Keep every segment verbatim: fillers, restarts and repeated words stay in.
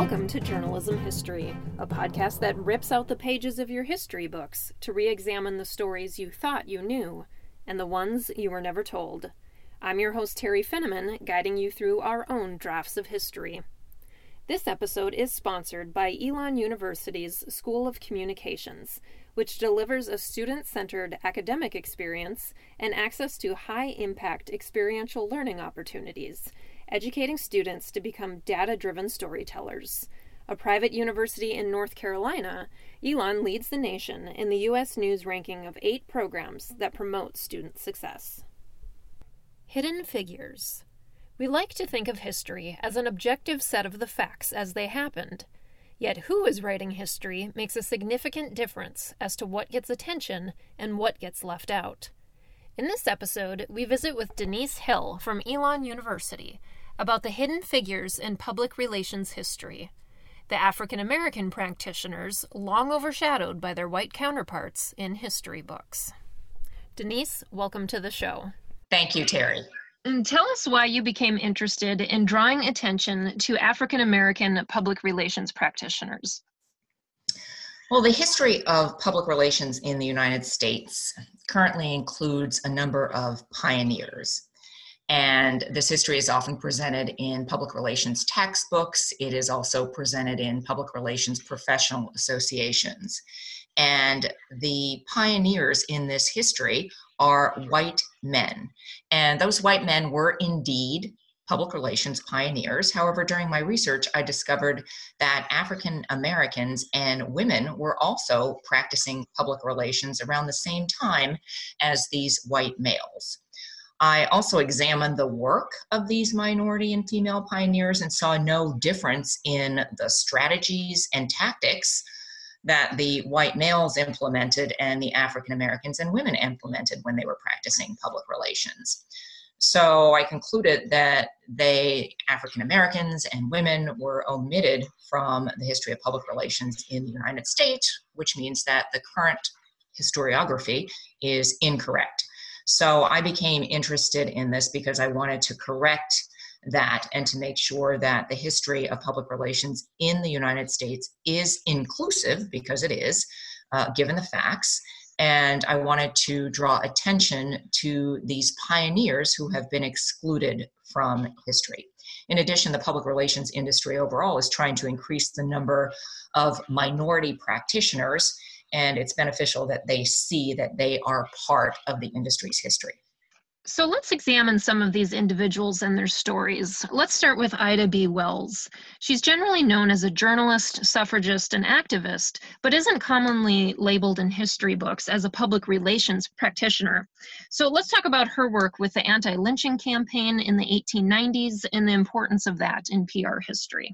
Welcome to Journalism History, a podcast that rips out the pages of your history books to re-examine the stories you thought you knew and the ones you were never told. I'm your host, Terry Finneman, guiding you through our own drafts of history. This episode is sponsored by Elon University's School of Communications, which delivers a student-centered academic experience and access to high-impact experiential learning opportunities, educating students to become data-driven storytellers. A private university in North Carolina, Elon leads the nation in the U S News ranking of eight programs that promote student success. Hidden figures. We like to think of history as an objective set of the facts as they happened. Yet who is writing history makes a significant difference as to what gets attention and what gets left out. In this episode, we visit with Denise Hill from Elon University about the hidden figures in public relations history, the African American practitioners long overshadowed by their white counterparts in history books. Denise, welcome to the show. Thank you, Terry. And tell us why you became interested in drawing attention to African American public relations practitioners. Well, the history of public relations in the United States currently includes a number of pioneers. And this history is often presented in public relations textbooks. It is also presented in public relations professional associations. And the pioneers in this history are white men. And those white men were indeed public relations pioneers. However, during my research, I discovered that African Americans and women were also practicing public relations around the same time as these white males. I also examined the work of these minority and female pioneers and saw no difference in the strategies and tactics that the white males implemented and the African Americans and women implemented when they were practicing public relations. So I concluded that they, African Americans and women, were omitted from the history of public relations in the United States, which means that the current historiography is incorrect. So I became interested in this because I wanted to correct that and to make sure that the history of public relations in the United States is inclusive, because it is, uh, given the facts. And I wanted to draw attention to these pioneers who have been excluded from history. In addition, the public relations industry overall is trying to increase the number of minority practitioners, and it's beneficial that they see that they are part of the industry's history. So let's examine some of these individuals and their stories. Let's start with Ida B. Wells. She's generally known as a journalist, suffragist, and activist, but isn't commonly labeled in history books as a public relations practitioner. So let's talk about her work with the anti-lynching campaign in the eighteen nineties and the importance of that in P R history.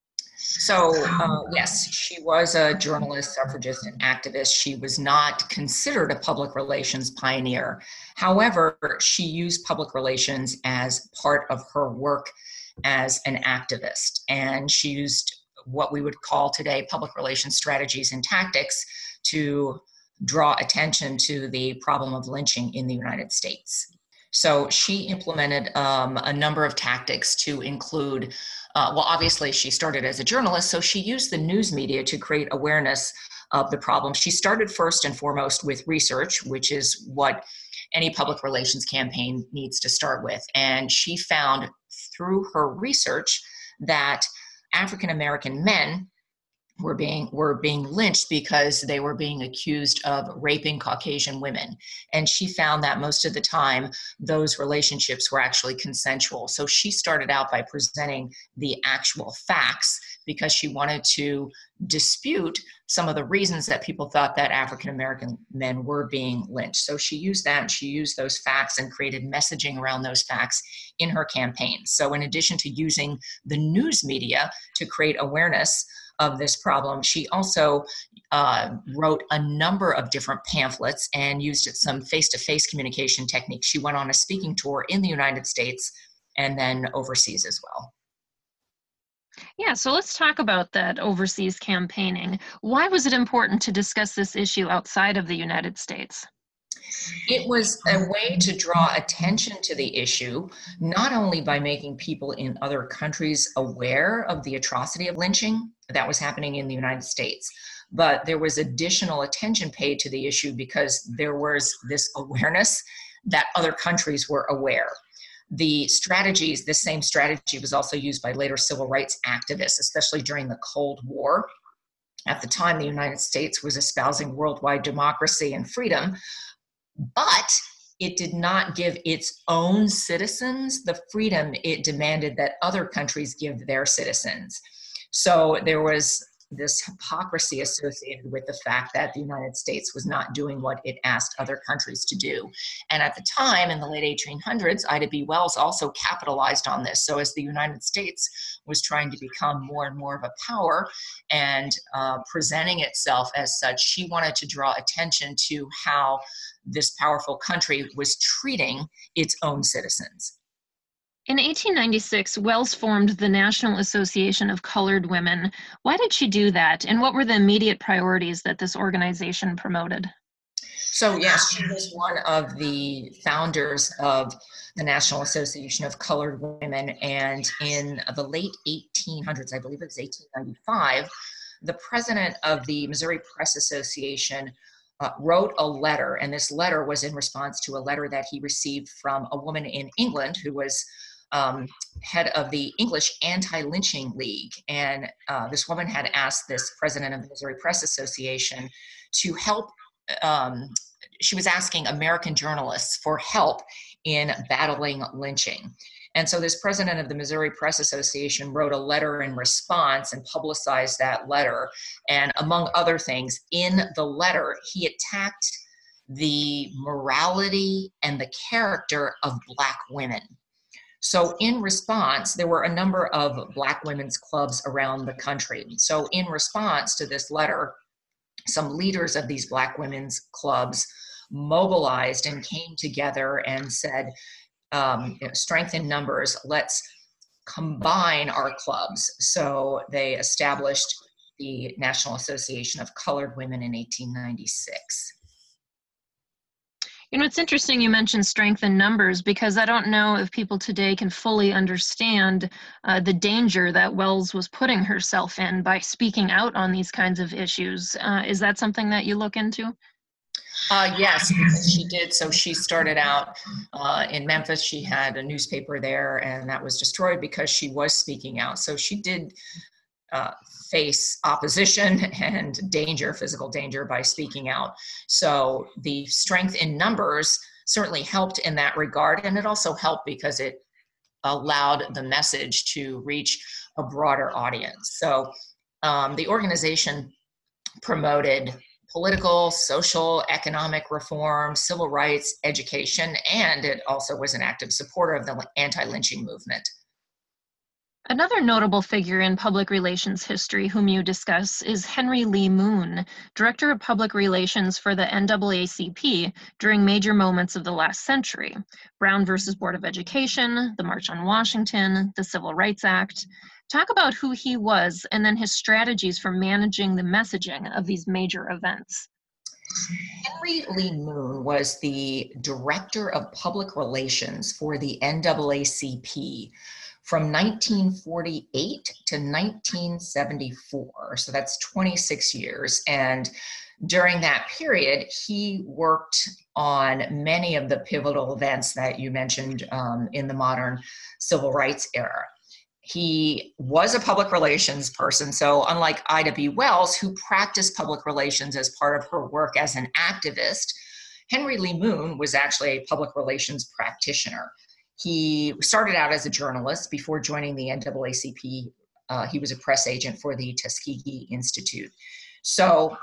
So, uh, yes, she was a journalist, suffragist, and activist. She was not considered a public relations pioneer. However, she used public relations as part of her work as an activist. And she used what we would call today public relations strategies and tactics to draw attention to the problem of lynching in the United States. So she implemented um, a number of tactics to include Uh, well, obviously, she started as a journalist, so she used the news media to create awareness of the problem. She started first and foremost with research, which is what any public relations campaign needs to start with. And she found through her research that African American men were being were being lynched because they were being accused of raping Caucasian women. And she found that most of the time, those relationships were actually consensual. So she started out by presenting the actual facts because she wanted to dispute some of the reasons that people thought that African American men were being lynched. So she used that, and she used those facts and created messaging around those facts in her campaign. So in addition to using the news media to create awareness of this problem, she also uh, wrote a number of different pamphlets and used some face-to-face communication techniques. She went on a speaking tour in the United States and then overseas as well. Yeah, so let's talk about that overseas campaigning. Why was it important to discuss this issue outside of the United States? It was a way to draw attention to the issue, not only by making people in other countries aware of the atrocity of lynching that was happening in the United States, but there was additional attention paid to the issue because there was this awareness that other countries were aware. The strategies, this same strategy was also used by later civil rights activists, especially during the Cold War. At the time, the United States was espousing worldwide democracy and freedom, but it did not give its own citizens the freedom it demanded that other countries give their citizens. So there was this hypocrisy associated with the fact that the United States was not doing what it asked other countries to do. And at the time, in the late eighteen hundreds, Ida B. Wells also capitalized on this. So as the United States was trying to become more and more of a power and uh, presenting itself as such, she wanted to draw attention to how this powerful country was treating its own citizens. In eighteen ninety-six, Wells formed the National Association of Colored Women. Why did she do that, and what were the immediate priorities that this organization promoted? So yes, she was one of the founders of the National Association of Colored Women, and in the late eighteen hundreds, I believe it was eighteen ninety-five, the president of the Missouri Press Association uh, wrote a letter, and this letter was in response to a letter that he received from a woman in England who was Um, head of the English Anti-Lynching League. And uh, this woman had asked this president of the Missouri Press Association to help. Um, she was asking American journalists for help in battling lynching. And so this president of the Missouri Press Association wrote a letter in response and publicized that letter. And among other things, in the letter, he attacked the morality and the character of Black women. So in response, there were a number of Black women's clubs around the country. So in response to this letter, some leaders of these Black women's clubs mobilized and came together and said, um, you know, strength in numbers, let's combine our clubs. So they established the National Association of Colored Women in eighteen ninety-six. You know, it's interesting you mentioned strength in numbers, because I don't know if people today can fully understand uh, the danger that Wells was putting herself in by speaking out on these kinds of issues. Uh, is that something that you look into? Uh, yes, she did. So she started out uh, in Memphis. She had a newspaper there, and that was destroyed because she was speaking out. So she did uh, face opposition and danger, physical danger, by speaking out. So the strength in numbers certainly helped in that regard. And it also helped because it allowed the message to reach a broader audience. So um, the organization promoted political, social, economic reform, civil rights, education, and it also was an active supporter of the anti-lynching movement. Another notable figure in public relations history whom you discuss is Henry Lee Moon, Director of Public Relations for the N double A C P during major moments of the last century: Brown versus Board of Education, the March on Washington, the Civil Rights Act. Talk about who he was and then his strategies for managing the messaging of these major events. Henry Lee Moon was the Director of Public Relations for the N double A C P from nineteen forty-eight to nineteen seventy-four. So that's twenty-six years. And during that period, he worked on many of the pivotal events that you mentioned um, in the modern civil rights era. He was a public relations person. So unlike Ida B. Wells, who practiced public relations as part of her work as an activist, Henry Lee Moon was actually a public relations practitioner. He started out as a journalist before joining the N double A C P. Uh, he was a press agent for the Tuskegee Institute. So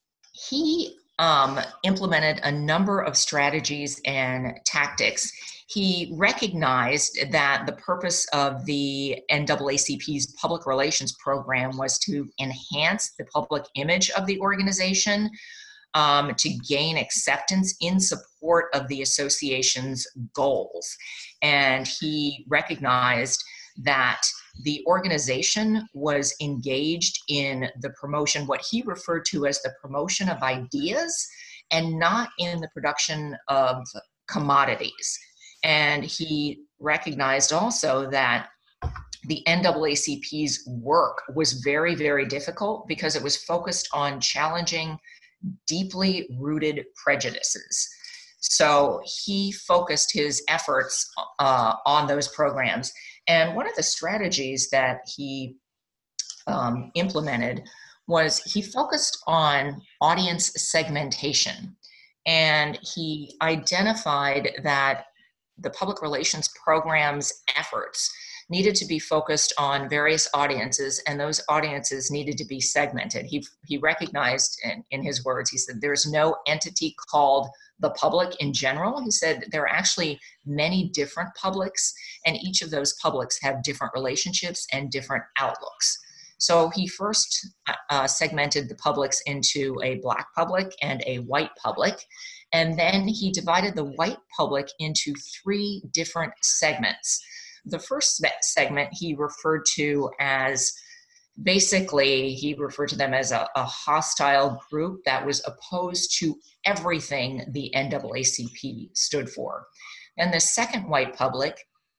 he um, implemented a number of strategies and tactics. He recognized that the purpose of the N double A C P's public relations program was to enhance the public image of the organization, um, to gain acceptance in support of the association's goals. And he recognized that the organization was engaged in the promotion, what he referred to as the promotion of ideas and not in the production of commodities. And he recognized also that the N double A C P's work was very, very difficult because it was focused on challenging deeply rooted prejudices. So he focused his efforts uh, on those programs. And one of the strategies that he um, implemented was he focused on audience segmentation. And he identified that the public relations program's efforts needed to be focused on various audiences, and those audiences needed to be segmented. He, he recognized, in, in his words, he said, there's no entity called the public in general. He said there are actually many different publics, and each of those publics have different relationships and different outlooks. So he first uh, segmented the publics into a Black public and a white public, and then he divided the white public into three different segments. The first segment he referred to as, basically, he referred to them as a, a hostile group that was opposed to everything the N double A C P stood for. And the second white public,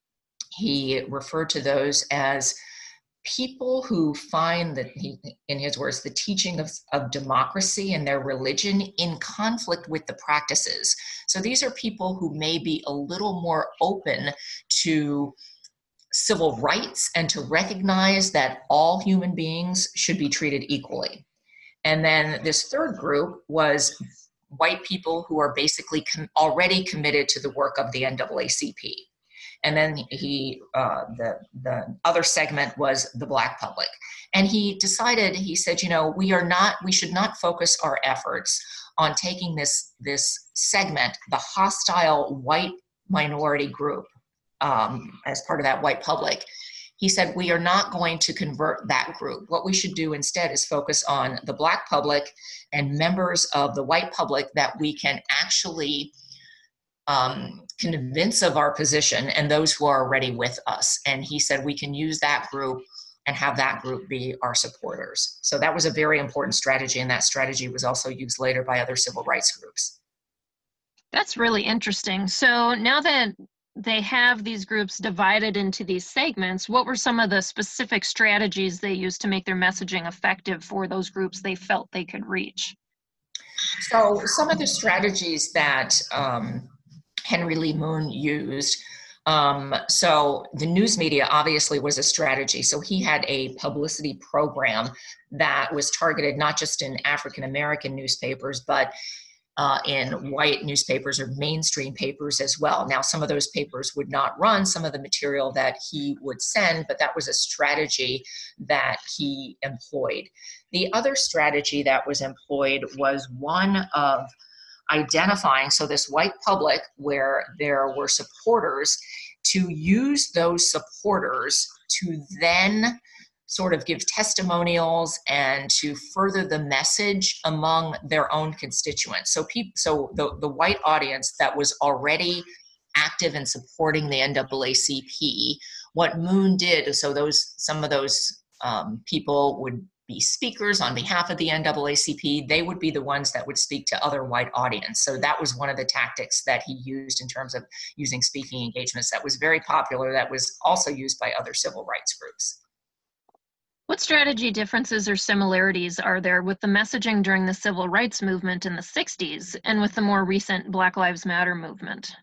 he referred to those as people who find that, he, in his words, the teaching of, of democracy and their religion in conflict with the practices. So these are people who may be a little more open to civil rights and to recognize that all human beings should be treated equally. And then this third group was white people who are basically com- already committed to the work of the N double A C P. And then he, uh, the, the other segment was the Black public. And he decided, he said, you know, we are not, we should not focus our efforts on taking this, this segment, the hostile white minority group, um, as part of that white public. He said, we are not going to convert that group. What we should do instead is focus on the Black public and members of the white public that we can actually um, convince of our position, and those who are already with us. And he said, we can use that group and have that group be our supporters. So that was a very important strategy, and that strategy was also used later by other civil rights groups. That's really interesting. So now that they have these groups divided into these segments, what were some of the specific strategies they used to make their messaging effective for those groups they felt they could reach? So some of the strategies that um, Henry Lee Moon used, um, so the news media obviously was a strategy. So he had a publicity program that was targeted not just in African American newspapers, but Uh, in white newspapers or mainstream papers as well. Now, some of those papers would not run some of the material that he would send, but that was a strategy that he employed. The other strategy that was employed was one of identifying, so this white public where there were supporters, to use those supporters to then sort of give testimonials and to further the message among their own constituents. So people, so the, the white audience that was already active in supporting the N double A C P, what Moon did, so those some of those um, people would be speakers on behalf of the N double A C P. They would be the ones that would speak to other white audience. So that was one of the tactics that he used in terms of using speaking engagements that was very popular, that was also used by other civil rights groups. What strategy differences or similarities are there with the messaging during the civil rights movement in the sixties and with the more recent Black Lives Matter movement?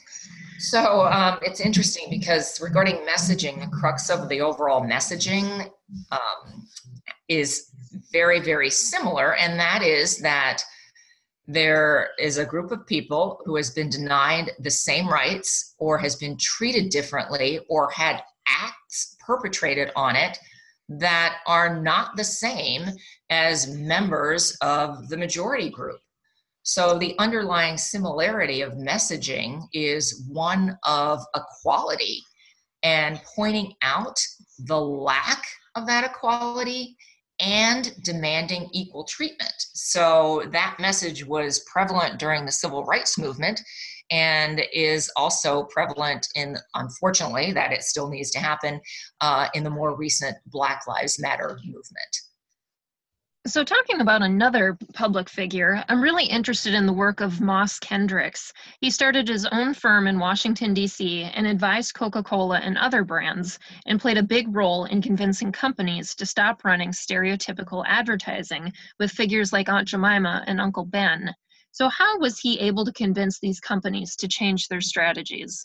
So um, it's interesting because regarding messaging, the crux of the overall messaging um, is very, very similar, and that is that there is a group of people who has been denied the same rights or has been treated differently or had acts perpetrated on it that are not the same as members of the majority group. So the underlying similarity of messaging is one of equality and pointing out the lack of that equality and demanding equal treatment. So that message was prevalent during the civil rights movement and is also prevalent in, unfortunately, that it still needs to happen uh, in the more recent Black Lives Matter movement. So talking about another public figure, I'm really interested in the work of Moss Kendricks. He started his own firm in Washington, D C and advised Coca-Cola and other brands and played a big role in convincing companies to stop running stereotypical advertising with figures like Aunt Jemima and Uncle Ben. So how was he able to convince these companies to change their strategies?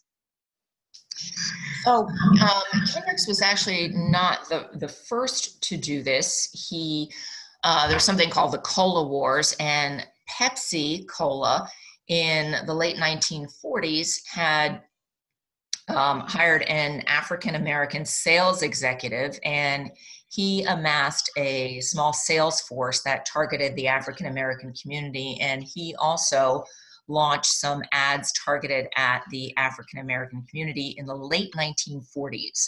So um, Kendricks was actually not the, the first to do this. He Uh, there's something called the Cola Wars, and Pepsi Cola in the late nineteen forties had um, hired an African American sales executive, and he amassed a small sales force that targeted the African American community, and he also launched some ads targeted at the African American community in the late nineteen forties.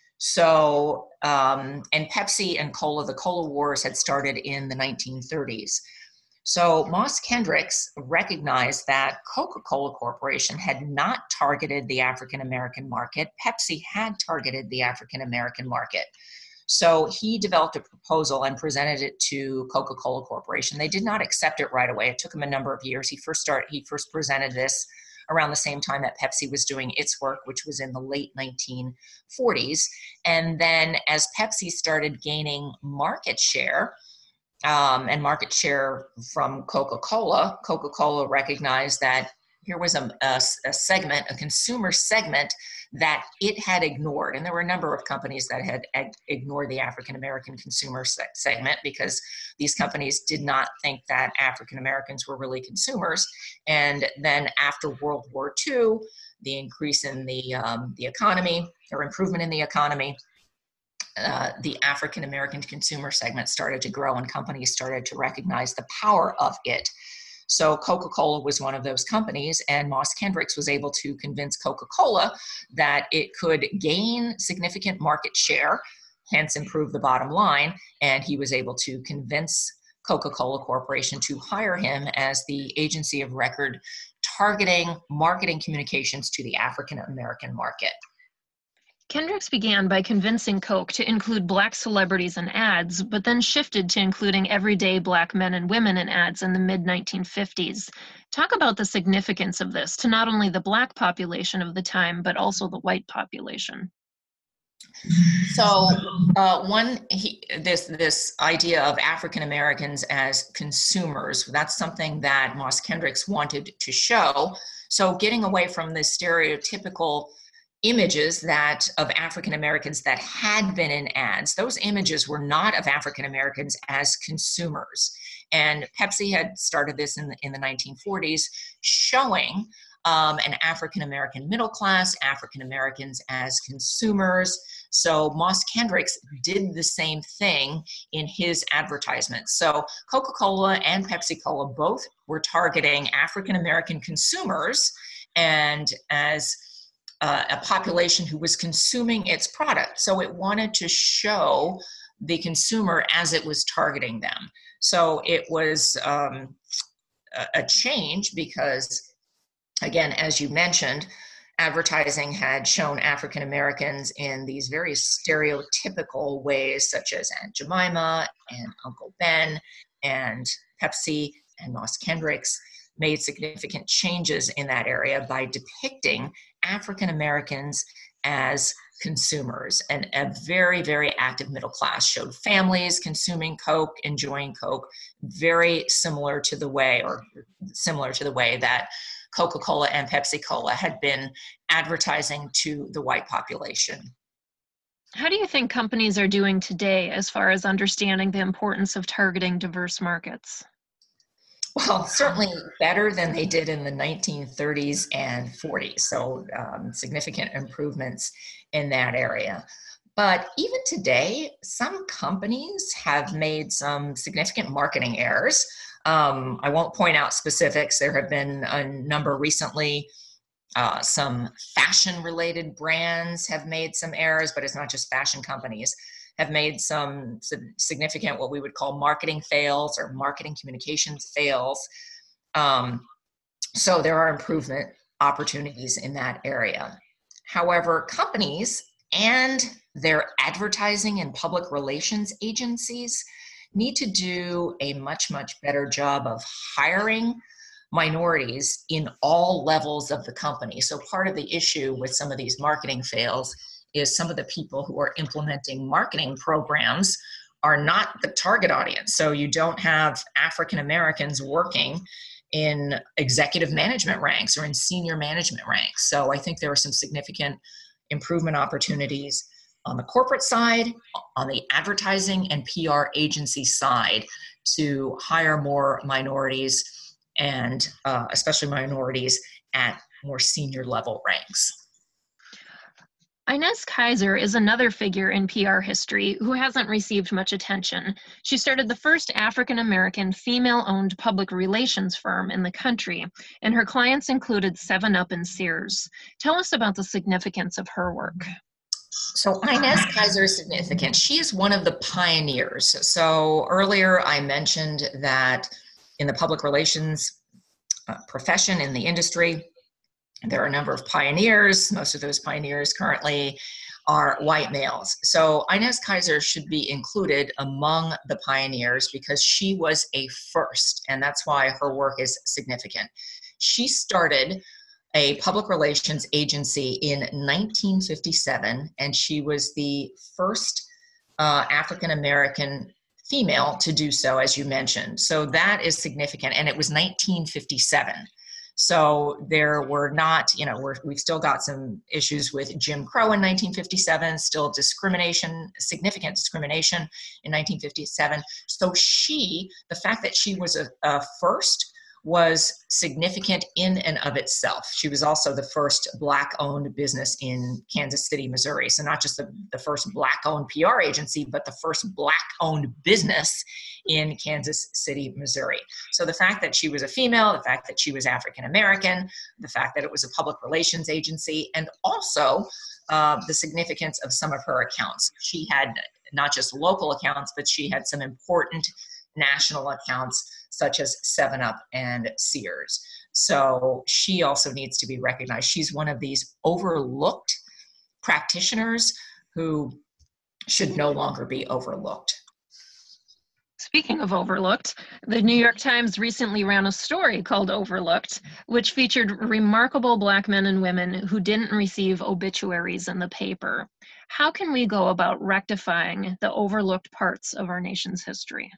So, um, and Pepsi and Cola, the Cola Wars had started in the nineteen thirties. So Moss Kendricks recognized that Coca-Cola Corporation had not targeted the African American market. Pepsi had targeted the African American market. So he developed a proposal and presented it to Coca-Cola Corporation. They did not accept it right away. It took him a number of years. He first started, he first presented this around the same time that Pepsi was doing its work, which was in the late nineteen forties. And then as Pepsi started gaining market share, um, and market share from Coca-Cola, Coca-Cola recognized that here was a, a, a segment, a consumer segment that it had ignored. And there were a number of companies that had ag- ignored the African-American consumer se- segment because these companies did not think that African-Americans were really consumers. And then after World War Two, the increase in the, um, the economy or improvement in the economy, uh, the African-American consumer segment started to grow and companies started to recognize the power of it. So Coca-Cola was one of those companies, and Moss Kendricks was able to convince Coca-Cola that it could gain significant market share, hence improve the bottom line, and he was able to convince Coca-Cola Corporation to hire him as the agency of record targeting marketing communications to the African American market. Kendricks began by convincing Coke to include Black celebrities in ads, but then shifted to including everyday Black men and women in ads in the mid nineteen fifties. Talk about the significance of this to not only the Black population of the time, but also the white population. So uh, one, he, this this idea of African Americans as consumers, that's something that Moss Kendricks wanted to show. So getting away from the stereotypical images that of African Americans that had been in ads, those images were not of African Americans as consumers. And Pepsi had started this in the, in the nineteen forties, showing um, an African American middle class, African Americans as consumers. So Moss Kendricks did the same thing in his advertisements. So Coca-Cola and Pepsi-Cola both were targeting African American consumers and as uh, a population who was consuming its product. So it wanted to show the consumer as it was targeting them. So it was um, a change because, again, as you mentioned, advertising had shown African Americans in these very stereotypical ways, such as Aunt Jemima and Uncle Ben, and Pepsi and Moss Kendricks made significant changes in that area by depicting African Americans as consumers, and a very, very active middle class, showed families consuming Coke, enjoying Coke, very similar to the way, or similar to the way that Coca-Cola and Pepsi-Cola had been advertising to the white population. How do you think companies are doing today as far as understanding the importance of targeting diverse markets? Well, certainly better than they did in the nineteen thirties and forties. So um, significant improvements in that area. But even today, some companies have made some significant marketing errors. Um, I won't point out specifics. There have been a number recently. Uh, some fashion-related brands have made some errors, but it's not just fashion companies, have made some significant, what we would call marketing fails or marketing communications fails. Um, so there are improvement opportunities in that area. However, companies and their advertising and public relations agencies need to do a much, much better job of hiring minorities in all levels of the company. So part of the issue with some of these marketing fails is some of the people who are implementing marketing programs are not the target audience. So you don't have African Americans working in executive management ranks or in senior management ranks. So I think there are some significant improvement opportunities on the corporate side, on the advertising and P R agency side, to hire more minorities, and uh, especially minorities at more senior level ranks. Inez Keiser is another figure in P R history who hasn't received much attention. She started the first African-American female-owned public relations firm in the country, and her clients included seven up and Sears. Tell us about the significance of her work. So Inez Keiser is significant. She is one of the pioneers. So earlier I mentioned that in the public relations uh, profession, in the industry, there are a number of pioneers. Most of those pioneers currently are white males. So Inez Keiser should be included among the pioneers because she was a first, and that's why her work is significant. She started a public relations agency in nineteen fifty-seven, and she was the first uh, African-American female to do so, as you mentioned. So that is significant, and it was nineteen fifty-seven. So there were not, you know, we're, we've still got some issues with Jim Crow in nineteen fifty-seven, still discrimination, significant discrimination in nineteen fifty-seven. So she, the fact that she was a, a first was significant in and of itself. She was also the first Black-owned business in Kansas City, Missouri. So not just the, the first Black-owned P R agency, but the first Black-owned business in Kansas City, Missouri. So the fact that she was a female, the fact that she was African-American, the fact that it was a public relations agency, and also uh, the significance of some of her accounts. She had not just local accounts, but she had some important national accounts such as seven up and Sears. So she also needs to be recognized. She's one of these overlooked practitioners who should no longer be overlooked. Speaking of overlooked, the New York Times recently ran a story called Overlooked, which featured remarkable Black men and women who didn't receive obituaries in the paper. How can we go about rectifying the overlooked parts of our nation's history?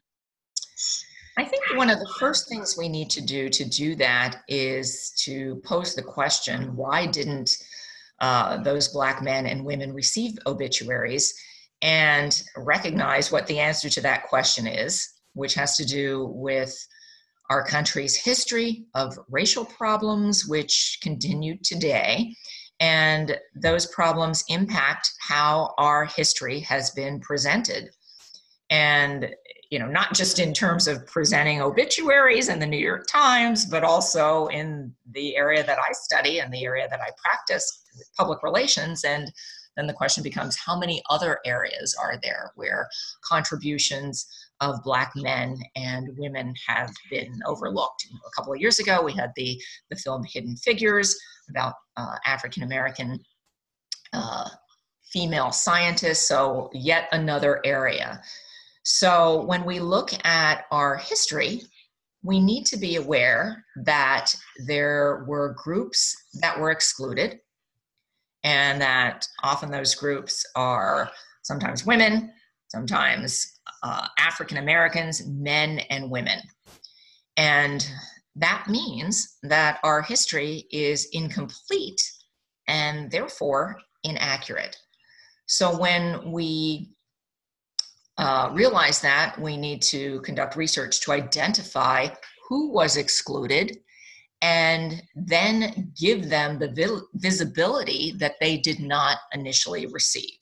I think one of the first things we need to do to do that is to pose the question, why didn't uh, those Black men and women receive obituaries, and recognize what the answer to that question is, which has to do with our country's history of racial problems, which continue today. And those problems impact how our history has been presented. And you know, not just in terms of presenting obituaries in the New York Times, but also in the area that I study and the area that I practice, public relations. And then the question becomes, how many other areas are there where contributions of Black men and women have been overlooked? A couple of years ago, we had the, the film Hidden Figures about uh, African-American uh, female scientists, so yet another area. So when we look at our history, we need to be aware that there were groups that were excluded, and that often those groups are sometimes women, sometimes uh, African Americans, men and women. And that means that our history is incomplete and therefore inaccurate. So when we Uh, realize that, we need to conduct research to identify who was excluded and then give them the vi- visibility that they did not initially receive.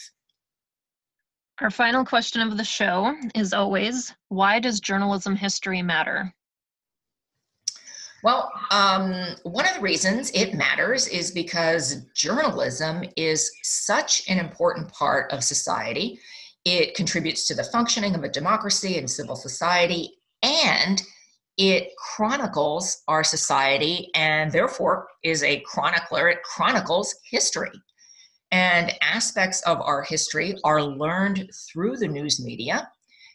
Our final question of the show is always, why does journalism history matter? Well, um, one of the reasons it matters is because journalism is such an important part of society. It contributes to the functioning of a democracy and civil society, and it chronicles our society and therefore is a chronicler. It chronicles history. And aspects of our history are learned through the news media.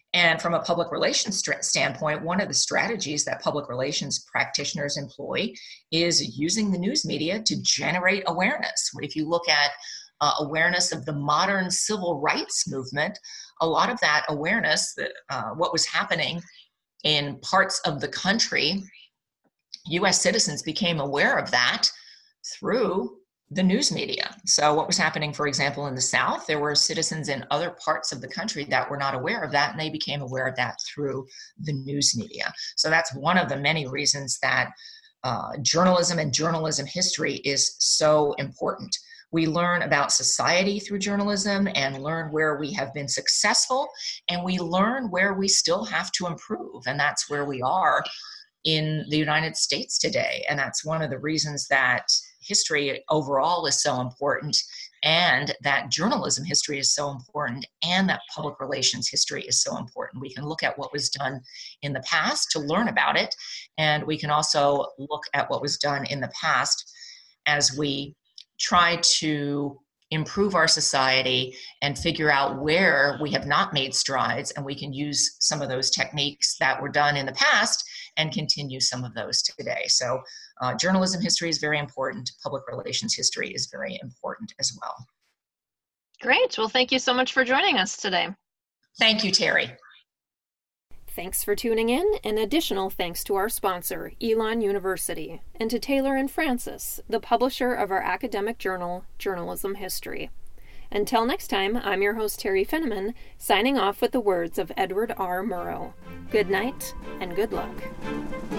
And from a public relations st- standpoint, one of the strategies that public relations practitioners employ is using the news media to generate awareness. If you look at uh, awareness of the modern civil rights movement, a lot of that awareness, uh, what was happening in parts of the country, U S citizens became aware of that through the news media. So what was happening, for example, in the South, there were citizens in other parts of the country that were not aware of that, and they became aware of that through the news media. So that's one of the many reasons that uh, journalism and journalism history is so important. We learn about society through journalism and learn where we have been successful, and we learn where we still have to improve, and that's where we are in the United States today. And that's one of the reasons that history overall is so important, and that journalism history is so important, and that public relations history is so important. We can look at what was done in the past to learn about it, and we can also look at what was done in the past as we try to improve our society and figure out where we have not made strides, and we can use some of those techniques that were done in the past and continue some of those today. So uh, journalism history is very important. Public relations history is very important as well. Great. Well, thank you so much for joining us today. Thank you, Terry. Thanks for tuning in, and additional thanks to our sponsor, Elon University, and to Taylor and Francis, the publisher of our academic journal, Journalism History. Until next time, I'm your host, Terry Finneman, signing off with the words of Edward R. Murrow. Good night, and good luck.